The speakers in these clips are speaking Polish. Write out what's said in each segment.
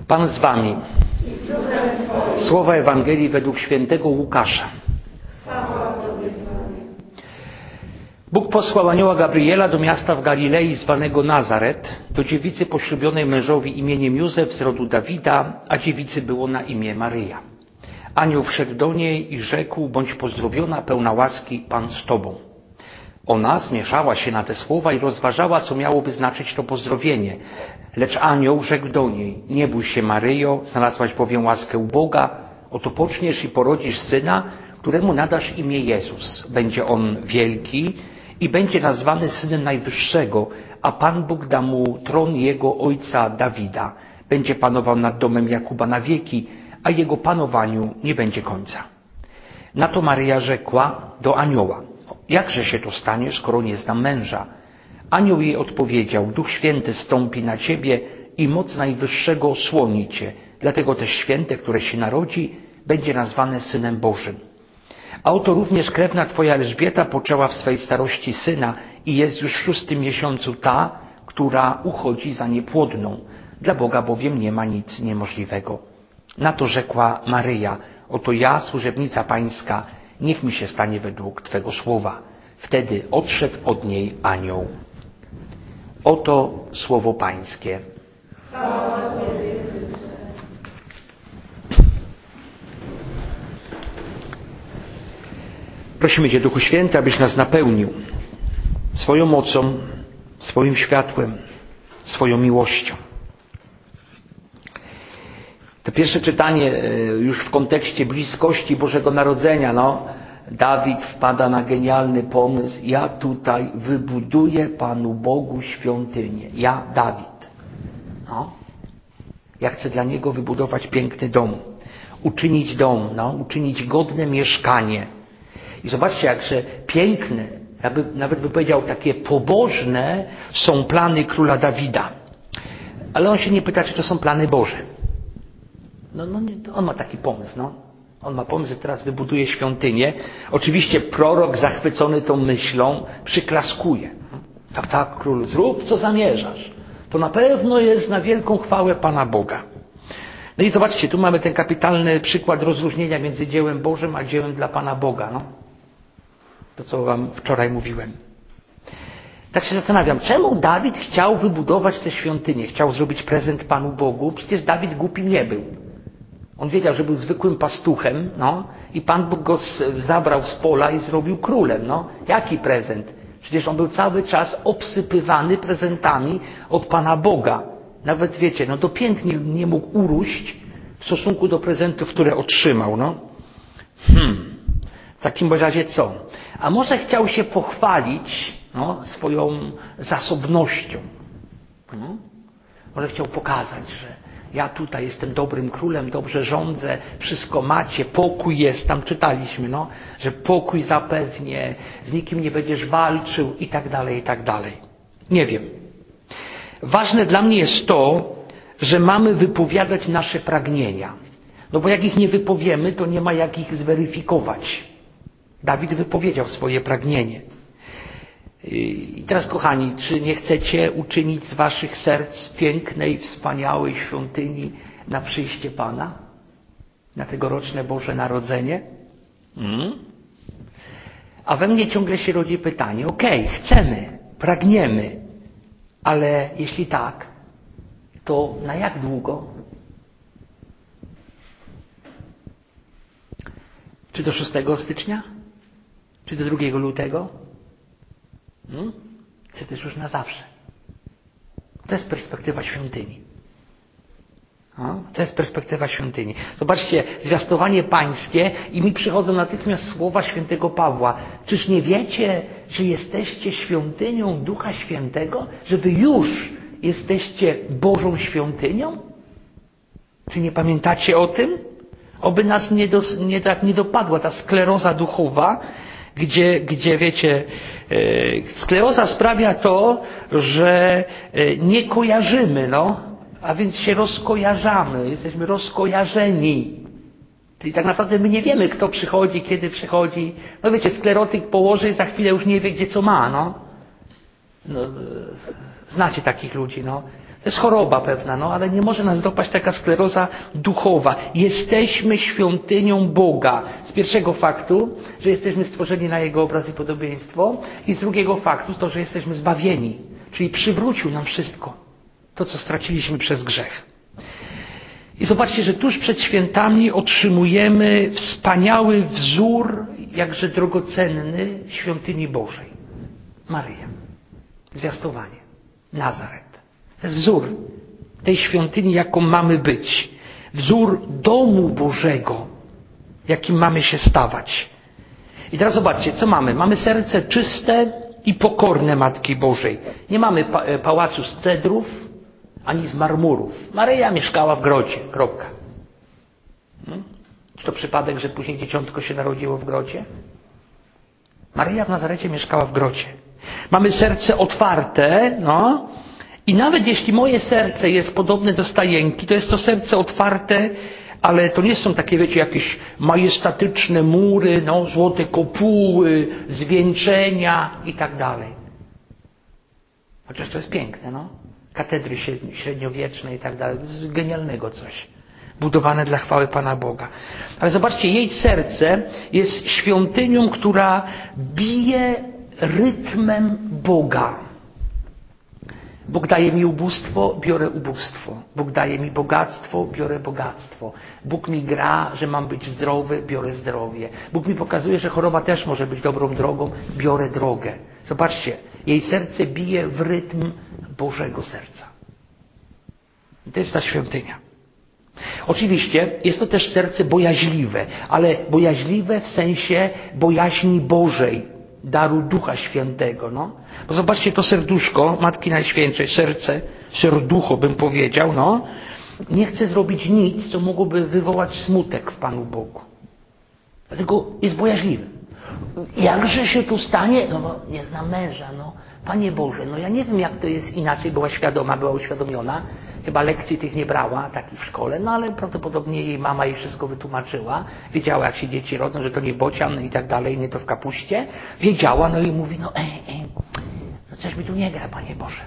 Pan z wami. Słowa Ewangelii według świętego Łukasza. Bóg posłał anioła Gabriela do miasta w Galilei zwanego Nazaret, do dziewicy poślubionej mężowi imieniem Józef z rodu Dawida, a dziewicy było na imię Maryja. Anioł wszedł do niej i rzekł: bądź pozdrowiona, pełna łaski, Pan z tobą. Ona zmieszała się na te słowa i rozważała, co miałoby znaczyć to pozdrowienie. Lecz anioł rzekł do niej: nie bój się, Maryjo, znalazłaś bowiem łaskę u Boga. Oto poczniesz i porodzisz syna, któremu nadasz imię Jezus. Będzie on wielki i będzie nazwany Synem Najwyższego, a Pan Bóg da mu tron jego ojca Dawida. Będzie panował nad domem Jakuba na wieki, a jego panowaniu nie będzie końca. Na to Maryja rzekła do anioła: jakże się to stanie, skoro nie znam męża? Anioł jej odpowiedział: Duch Święty stąpi na ciebie i moc Najwyższego osłoni cię. Dlatego też święte, które się narodzi, będzie nazwane Synem Bożym. A oto również krewna twoja Elżbieta poczęła w swej starości syna i jest już w 6. miesiącu ta, która uchodzi za niepłodną. Dla Boga bowiem nie ma nic niemożliwego. Na to rzekła Maryja: oto ja, służebnica pańska, niech mi się stanie według twego słowa. Wtedy odszedł od niej anioł. Oto słowo pańskie. Prosimy Cię, Duchu Święty, abyś nas napełnił swoją mocą, swoim światłem, swoją miłością. To pierwsze czytanie już w kontekście bliskości Bożego Narodzenia. Dawid wpada na genialny pomysł: ja tutaj wybuduję Panu Bogu świątynię. Ja, Dawid. Ja chcę dla Niego wybudować piękny dom. Uczynić dom, uczynić godne mieszkanie. I zobaczcie, jakże piękne, nawet by powiedział takie pobożne są plany króla Dawida. Ale on się nie pyta, czy to są plany Boże. On ma taki pomysł. On ma pomysł, że teraz wybuduje świątynię. Oczywiście prorok zachwycony tą myślą przyklaskuje. Tak, król, zrób co zamierzasz. To na pewno jest na wielką chwałę Pana Boga. No i zobaczcie, tu mamy ten kapitalny przykład rozróżnienia między dziełem Bożym a dziełem dla Pana Boga. To, co wam wczoraj mówiłem. Tak się zastanawiam, czemu Dawid chciał wybudować tę świątynię? Chciał zrobić prezent Panu Bogu? Przecież Dawid głupi nie był. On wiedział, że był zwykłym pastuchem, i Pan Bóg go zabrał z pola i zrobił królem. Jaki prezent? Przecież on był cały czas obsypywany prezentami od Pana Boga. Nawet wiecie, do pięt nie mógł uróść w stosunku do prezentów, które otrzymał. W takim razie co? A może chciał się pochwalić swoją zasobnością. Może chciał pokazać, że ja tutaj jestem dobrym królem, dobrze rządzę, wszystko macie, pokój jest, tam czytaliśmy, że pokój zapewnię, z nikim nie będziesz walczył i tak dalej, i tak dalej. Nie wiem. Ważne dla mnie jest to, że mamy wypowiadać nasze pragnienia. Bo jak ich nie wypowiemy, to nie ma jak ich zweryfikować. Dawid wypowiedział swoje pragnienie. I teraz, kochani, czy nie chcecie uczynić z waszych serc pięknej, wspaniałej świątyni na przyjście Pana? Na tegoroczne Boże Narodzenie? A we mnie ciągle się rodzi pytanie: chcemy, pragniemy, ale jeśli tak, to na jak długo? Czy do 6 stycznia? Czy do 2 lutego? Czy też już na zawsze? To jest perspektywa świątyni. To jest perspektywa świątyni. Zobaczcie, zwiastowanie pańskie i mi przychodzą natychmiast słowa świętego Pawła. Czyż nie wiecie, że jesteście świątynią Ducha Świętego? Że wy już jesteście Bożą świątynią? Czy nie pamiętacie o tym? Oby nas nie dopadła ta skleroza duchowa, gdzie wiecie, skleroza sprawia to, że nie kojarzymy, a więc się rozkojarzamy, jesteśmy rozkojarzeni. Czyli tak naprawdę my nie wiemy, kto przychodzi, kiedy przychodzi. Wiecie, sklerotyk położy i za chwilę już nie wie, gdzie co ma, Znacie takich ludzi, To jest choroba pewna, no, ale nie może nas dopaść taka skleroza duchowa. Jesteśmy świątynią Boga. Z pierwszego faktu, że jesteśmy stworzeni na Jego obraz i podobieństwo, i z drugiego faktu to, że jesteśmy zbawieni. Czyli przywrócił nam wszystko. To, co straciliśmy przez grzech. I zobaczcie, że tuż przed świętami otrzymujemy wspaniały wzór, jakże drogocenny, świątyni Bożej. Maryja. Zwiastowanie. Nazaret. To jest wzór tej świątyni, jaką mamy być. Wzór domu Bożego, jakim mamy się stawać. I teraz zobaczcie, co mamy. Mamy serce czyste i pokorne Matki Bożej. Nie mamy pałacu z cedrów, ani z marmurów. Maryja mieszkała w grocie. Kropka. Czy to przypadek, że później dzieciątko się narodziło w grocie? Maryja w Nazarecie mieszkała w grocie. Mamy serce otwarte, no. I nawet jeśli moje serce jest podobne do stajenki, to jest to serce otwarte, ale to nie są takie, wiecie, jakieś majestatyczne mury, no, złote kopuły, zwieńczenia i tak dalej. Chociaż to jest piękne, no. Katedry średniowieczne i tak dalej. To jest genialnego coś. Budowane dla chwały Pana Boga. Ale zobaczcie, jej serce jest świątynią, która bije rytmem Boga. Bóg daje mi ubóstwo, biorę ubóstwo. Bóg daje mi bogactwo, biorę bogactwo. Bóg mi gra, że mam być zdrowy, biorę zdrowie. Bóg mi pokazuje, że choroba też może być dobrą drogą, biorę drogę. Zobaczcie, jej serce bije w rytm Bożego serca. I to jest ta świątynia. Oczywiście jest to też serce bojaźliwe, ale bojaźliwe w sensie bojaźni Bożej, daru Ducha Świętego. No. Bo zobaczcie, to serduszko Matki Najświętszej, serducho bym powiedział, no, nie chce zrobić nic, co mogłoby wywołać smutek w Panu Bogu. Dlatego jest bojaźliwy. Jakże się tu stanie? No bo nie znam męża, no. Panie Boże, no ja nie wiem, jak to jest inaczej, była świadoma, była uświadomiona. Chyba lekcji tych nie brała, takich w szkole, no ale prawdopodobnie jej mama jej wszystko wytłumaczyła. Wiedziała, jak się dzieci rodzą, że to nie bocian i tak dalej, nie to w kapuście. Wiedziała, no i mówi, no no coś mi tu nie gra, Panie Boże.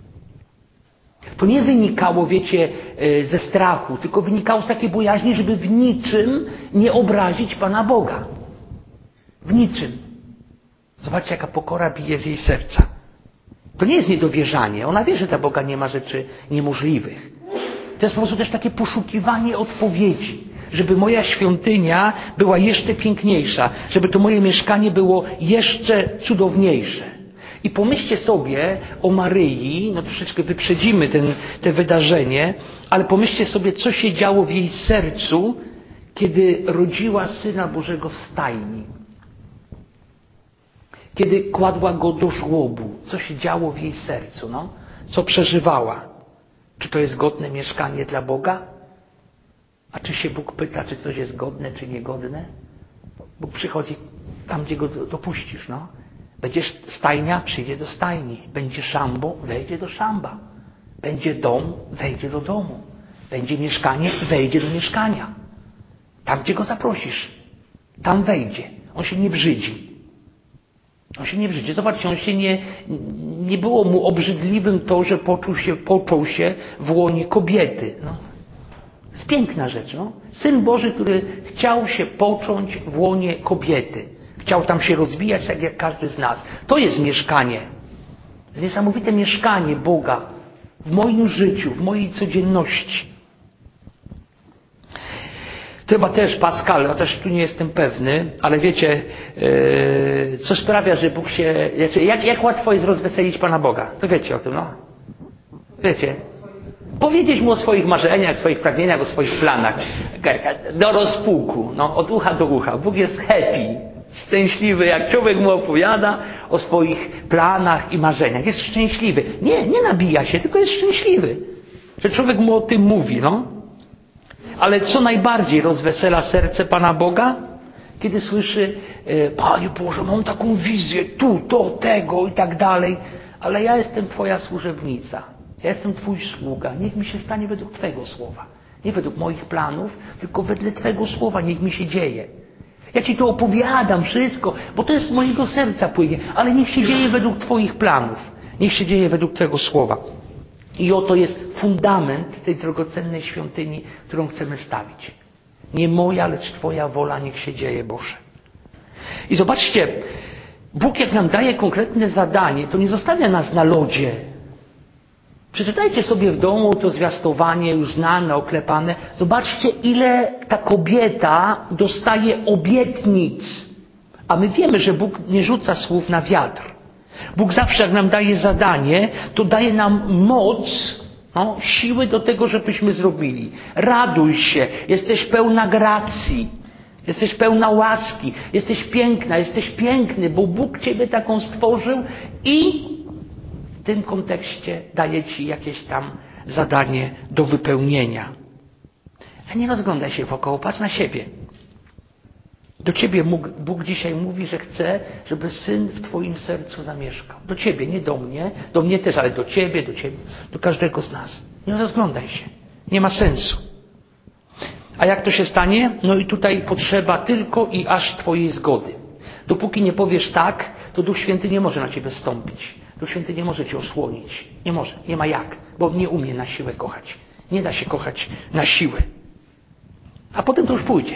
To nie wynikało, wiecie, ze strachu, tylko wynikało z takiej bojaźni, żeby w niczym nie obrazić Pana Boga. W niczym. Zobaczcie, jaka pokora bije z jej serca. To nie jest niedowierzanie. Ona wie, że dla Boga nie ma rzeczy niemożliwych. To jest po prostu też takie poszukiwanie odpowiedzi. Żeby moja świątynia była jeszcze piękniejsza. Żeby to moje mieszkanie było jeszcze cudowniejsze. I pomyślcie sobie o Maryi, no troszeczkę wyprzedzimy te wydarzenie, ale pomyślcie sobie, co się działo w jej sercu, kiedy rodziła Syna Bożego w stajni. Kiedy kładła go do żłobu, co się działo w jej sercu, no? Co przeżywała? Czy to jest godne mieszkanie dla Boga? A czy się Bóg pyta, czy coś jest godne, czy niegodne? Bóg przychodzi tam, gdzie go dopuścisz, no. Będzie stajnia, przyjdzie do stajni. Będzie szambo, wejdzie do szamba. Będzie dom, wejdzie do domu. Będzie mieszkanie, wejdzie do mieszkania. Tam, gdzie go zaprosisz, tam wejdzie. On się nie brzydzi. On się nie brzydzi. Zobaczcie, nie było mu obrzydliwym to, że począł się w łonie kobiety. No. To jest piękna rzecz. No. Syn Boży, który chciał się począć w łonie kobiety. Chciał tam się rozwijać, tak jak każdy z nas. To jest mieszkanie. To jest niesamowite mieszkanie Boga w moim życiu, w mojej codzienności. To chyba też Pascal, chociaż tu nie jestem pewny, ale wiecie, co sprawia, że Bóg się... Jak łatwo jest rozweselić Pana Boga? To wiecie o tym, no? Wiecie? Powiedzieć Mu o swoich marzeniach, swoich pragnieniach, o swoich planach. Do rozpuku, no, od ucha do ucha. Bóg jest happy, szczęśliwy, jak człowiek Mu opowiada o swoich planach i marzeniach. Jest szczęśliwy. Nie nabija się, tylko jest szczęśliwy. Że człowiek Mu o tym mówi, no. Ale co najbardziej rozwesela serce Pana Boga? Kiedy słyszy, Panie Boże, mam taką wizję, tu, to, tego i tak dalej, ale ja jestem Twoja służebnica. Ja jestem Twój sługa. Niech mi się stanie według Twego słowa. Nie według moich planów, tylko wedle Twego słowa niech mi się dzieje. Ja Ci to opowiadam wszystko, bo to jest z mojego serca płynie, ale niech się dzieje według Twoich planów. Niech się dzieje według Twego słowa. I oto jest fundament tej drogocennej świątyni, którą chcemy stawić. Nie moja, lecz Twoja wola niech się dzieje, Boże. I zobaczcie, Bóg jak nam daje konkretne zadanie, to nie zostawia nas na lodzie. Przeczytajcie sobie w domu to zwiastowanie już znane, oklepane. Zobaczcie, ile ta kobieta dostaje obietnic. A my wiemy, że Bóg nie rzuca słów na wiatr. Bóg zawsze jak nam daje zadanie, to daje nam moc, siły do tego, żebyśmy zrobili. Raduj się, jesteś pełna gracji, jesteś pełna łaski, jesteś piękna, jesteś piękny, bo Bóg Ciebie taką stworzył i w tym kontekście daje Ci jakieś tam zadanie do wypełnienia. A nie rozglądaj się wokoło, patrz na siebie. Do Ciebie Bóg dzisiaj mówi, że chce, żeby Syn w Twoim sercu zamieszkał. Do Ciebie, nie do mnie też, ale do Ciebie, do każdego z nas. Nie rozglądaj się. Nie ma sensu. A jak to się stanie? No i tutaj potrzeba tylko i aż Twojej zgody. Dopóki nie powiesz tak, to Duch Święty nie może na Ciebie stąpić. Duch Święty nie może Cię osłonić. Nie może, nie ma jak, bo On nie umie na siłę kochać. Nie da się kochać na siłę. A potem to już pójdzie.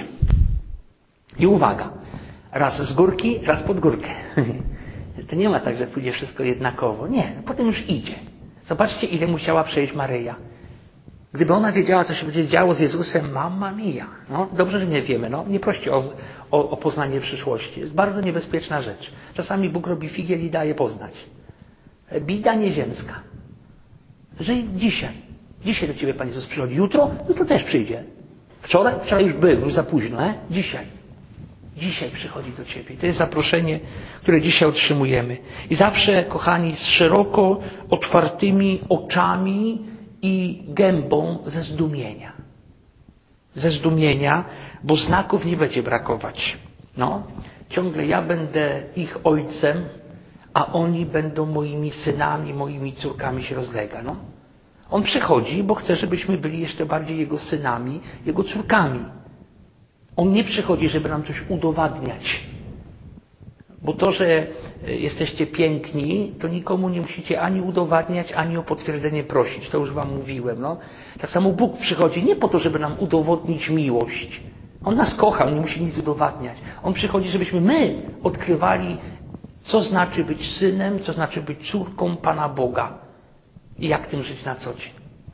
I uwaga, raz z górki, raz pod górkę. To nie ma tak, że pójdzie wszystko jednakowo. Nie, potem już idzie. Zobaczcie, ile musiała przejść Maryja. Gdyby ona wiedziała, co się będzie działo z Jezusem, mamma mia. No, dobrze, że nie wiemy. No, nie proście o poznanie przyszłości. Jest bardzo niebezpieczna rzecz. Czasami Bóg robi figiel i daje poznać. Bida nieziemska. Że dzisiaj. Dzisiaj do Ciebie Pan Jezus przychodzi. Jutro? Jutro też przyjdzie. Wczoraj już był, już za późno. Dzisiaj. Dzisiaj przychodzi do Ciebie. To jest zaproszenie, które dzisiaj otrzymujemy. I zawsze, kochani, z szeroko otwartymi oczami i gębą ze zdumienia. Ze zdumienia, bo znaków nie będzie brakować. No, ciągle ja będę ich ojcem, a oni będą moimi synami, moimi córkami się rozlega. No. On przychodzi, bo chce, żebyśmy byli jeszcze bardziej Jego synami, Jego córkami. On nie przychodzi, żeby nam coś udowadniać. Bo to, że jesteście piękni, to nikomu nie musicie ani udowadniać, ani o potwierdzenie prosić. To już Wam mówiłem. No. Tak samo Bóg przychodzi nie po to, żeby nam udowodnić miłość. On nas kocha, On nie musi nic udowadniać. On przychodzi, żebyśmy my odkrywali, co znaczy być synem, co znaczy być córką Pana Boga i jak tym żyć na co dzień.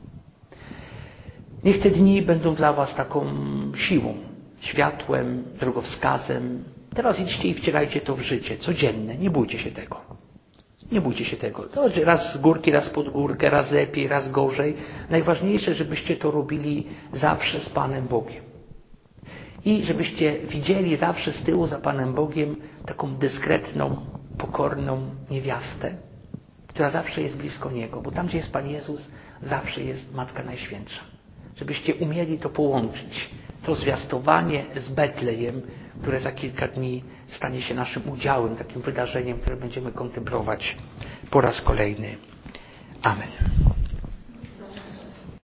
Niech te dni będą dla Was taką siłą, światłem, drogowskazem. Teraz idźcie i wcielajcie to w życie, codzienne. Nie bójcie się tego. Nie bójcie się tego. To raz z górki, raz pod górkę, raz lepiej, raz gorzej. Najważniejsze, żebyście to robili zawsze z Panem Bogiem. I żebyście widzieli zawsze z tyłu za Panem Bogiem taką dyskretną, pokorną niewiastę, która zawsze jest blisko Niego. Bo tam, gdzie jest Pan Jezus, zawsze jest Matka Najświętsza. Żebyście umieli to połączyć. To zwiastowanie z Betlejem, które za kilka dni stanie się naszym udziałem, takim wydarzeniem, które będziemy kontemplować po raz kolejny. Amen.